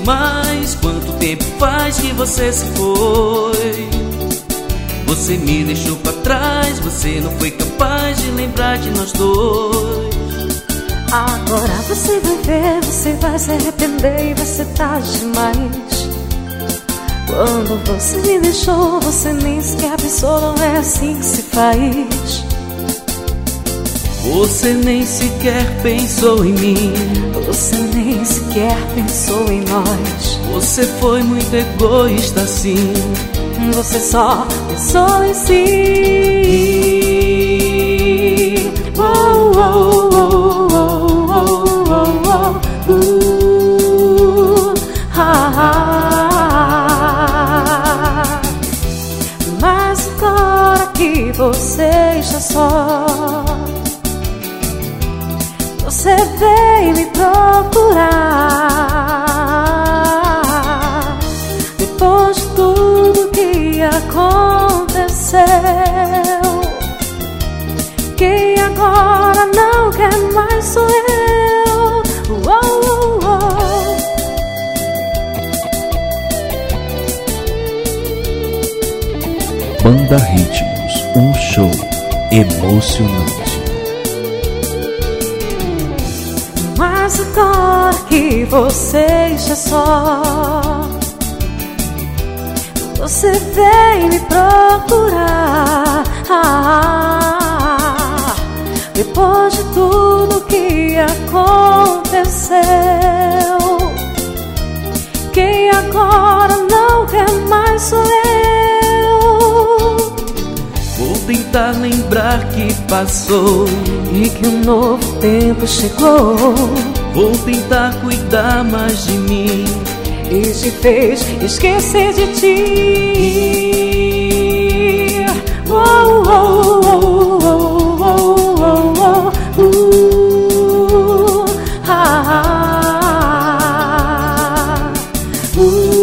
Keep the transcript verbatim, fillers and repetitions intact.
mais. Quanto tempo faz que você se foi? Você me deixou pra trás, você não foi capaz de lembrar de nós dois. Agora você vai ver, você vai se arrepender e vai ser tarde demais. Quando você me deixou, você nem sequer pensou, não é assim que se faz. Você nem sequer pensou em mim, você nem sequer pensou em nós. Você foi muito egoísta assim, você só pensou em si. Oh, oh, oh, oh, oh, oh, oh, uh, ah, ah. Mas agora que você está só, você veio me procurar. Depois de tudo que aconteceu, quem agora não quer mais sou eu. Oh, oh, oh. Banda Ritmos, um show emocionante. Mas agora que você está só, você veio me procurar. Ah, depois de tudo que aconteceu, quem agora não quer mais sou eu. Vou tentar lembrar que passou e que um novo tempo chegou. Vou tentar cuidar mais de mim e te fez esquecer de ti. Oh, oh, oh, oh, oh, oh, oh, uh, ah, ah, uh.